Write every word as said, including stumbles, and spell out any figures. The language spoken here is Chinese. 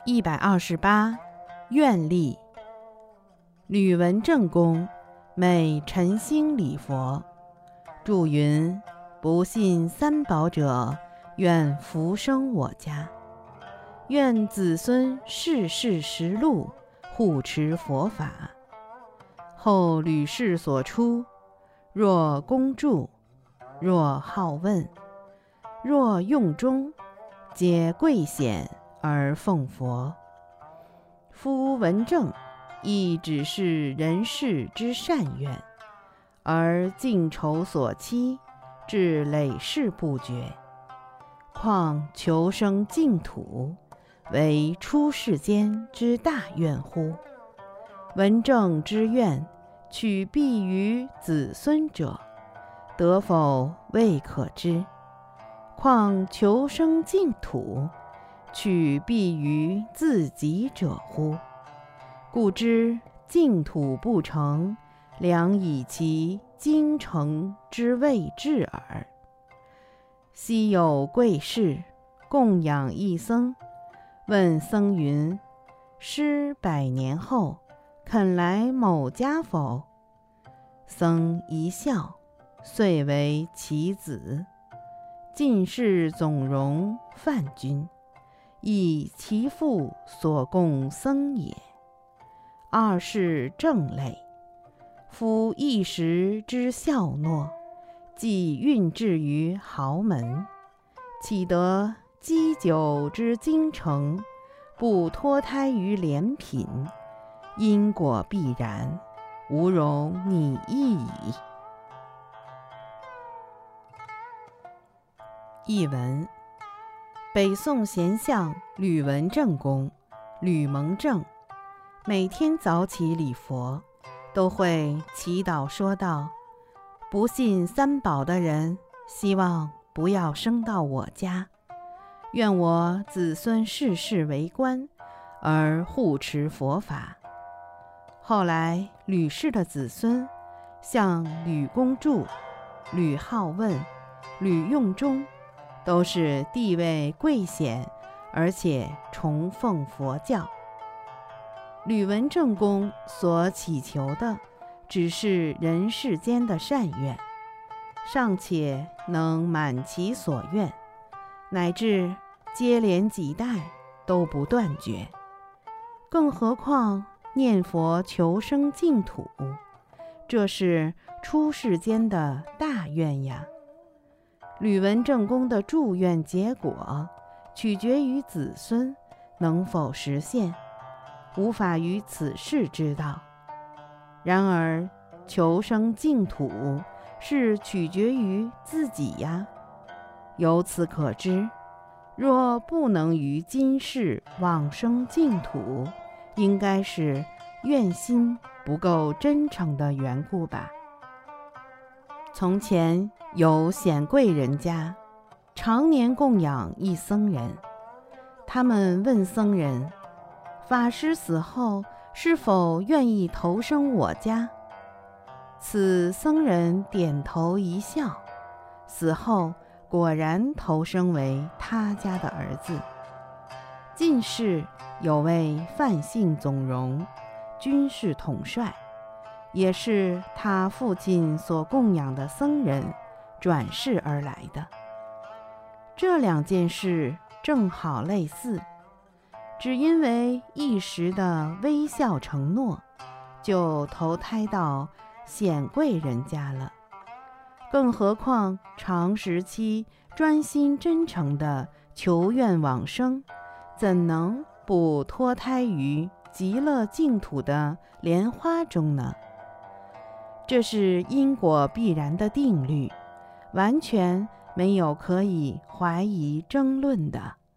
一百二十八，愿力。吕文正公每晨兴礼佛，著云：不信三宝者，愿福生我家。愿子孙世世实录，护持佛法。后吕氏所出，若恭祝，若好问，若用中，皆贵显而奉佛。夫文正亦只是人世之善愿，而尽愁所期，至累世不绝。况求生净土，为出世间之大愿乎？文正之愿，取必于子孙者，得否未可知。况求生净土，取必于自己者乎？故知净土不成，良以其精诚之谓至耳。昔有贵士供养一僧，问僧云：师百年后肯来某家否？僧一笑，遂为其子。进士总容范君，亦其父所供僧也。二是正类，夫一时之笑诺，既运至于豪门，岂得积久之精诚，不脱胎于廉品？因果必然，无容拟议矣。译文：北宋贤相吕文正公吕蒙正，每天早起礼佛，都会祈祷说道：不信三宝的人，希望不要生到我家，愿我子孙世世为官，而护持佛法。后来吕氏的子孙，像吕公祝、吕好问、吕用中，都是地位贵显，而且崇奉佛教。吕文正公所祈求的，只是人世间的善愿，尚且能满其所愿，乃至接连几代都不断绝，更何况念佛求生净土，这是出世间的大愿呀。吕文正公的祝愿结果，取决于子孙能否实现，无法于此世知道。然而求生净土是取决于自己呀。由此可知，若不能于今世往生净土，应该是愿心不够真诚的缘故吧。从前有显贵人家，常年供养一僧人。他们问僧人：法师死后是否愿意投生我家？此僧人点头一笑，死后果然投生为他家的儿子。近世有位范姓总容，军事统帅，也是他父亲所供养的僧人转世而来的。这两件事正好类似，只因为一时的微笑承诺，就投胎到显贵人家了。更何况长时期专心真诚的求愿往生，怎能不脱胎于极乐净土的莲花中呢？这是因果必然的定律，完全没有可以怀疑争论的。